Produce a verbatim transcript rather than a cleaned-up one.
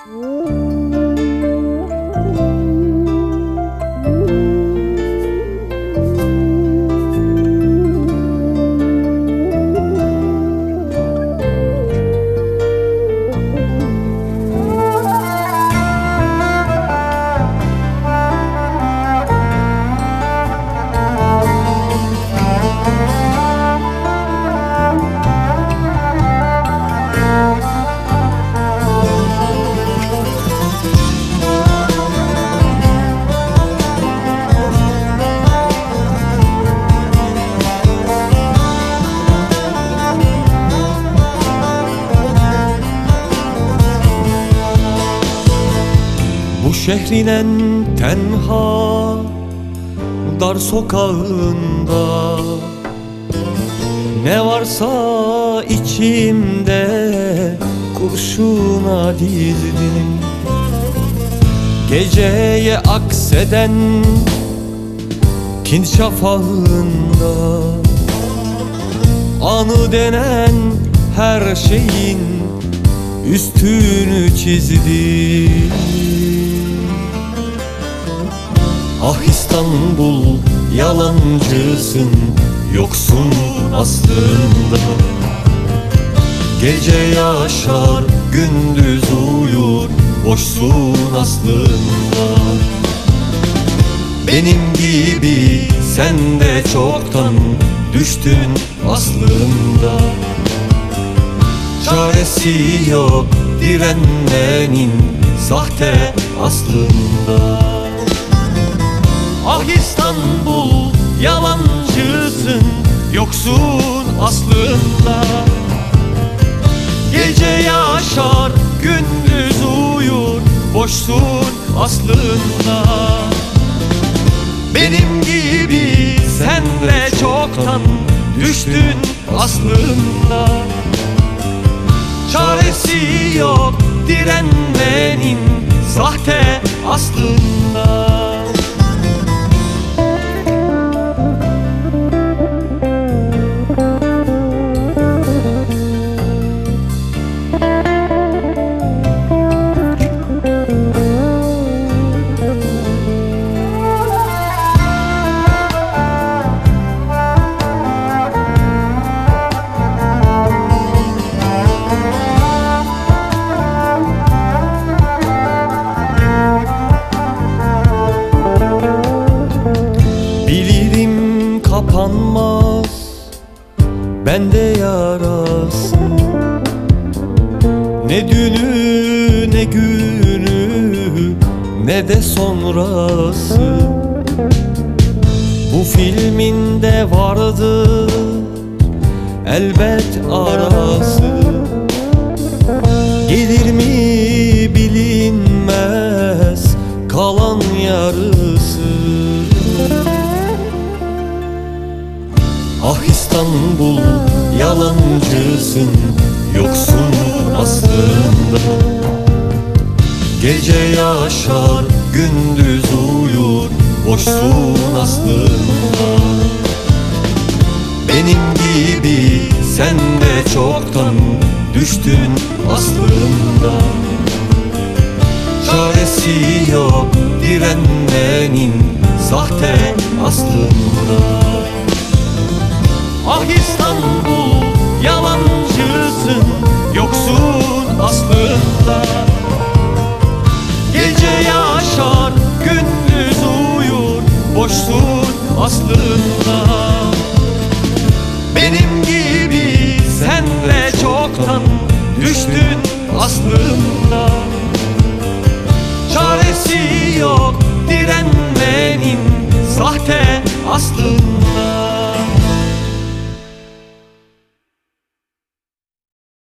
Bu şehrin en tenha dar sokağında ne varsa içimde kurşuna dizdim. Geceye akseden kin şafağında anı denen her şeyin üstünü çizdim. Ah İstanbul, yalancısın, yoksun aslında. Gece yaşar, gündüz uyur, boşsun aslında. Benim gibi sen de çoktan düştün aslında. Çaresi yok direnmenin, sahte aslında. Ah İstanbul, yalancısın, yoksun aslında. Gece yaşar, gündüz uyur, boşsun aslında. Benim gibi sen de çoktan düştün aslında. Çaresi yok direnmenin, sahte aslında. Kapanmaz bende yarası, ne dünü ne günü ne de sonrası. Bu filminde vardı elbet arası, gelir mi bilinmez kalan yarısı. Ah İstanbul, yalancısın, yoksun aslında. Gece yaşar, gündüz uyur, boşsun aslında. Benim gibi sen de çoktan düştün aslında. Çaresi yok direnmenin, sahte aslında. Ah İstanbul, yalancısın, yoksun aslında. Gece yaşar, gündüz uyur, boşsun aslında. Benim gibi sen de çoktan düştün aslında. Çaresi yok direnmenin,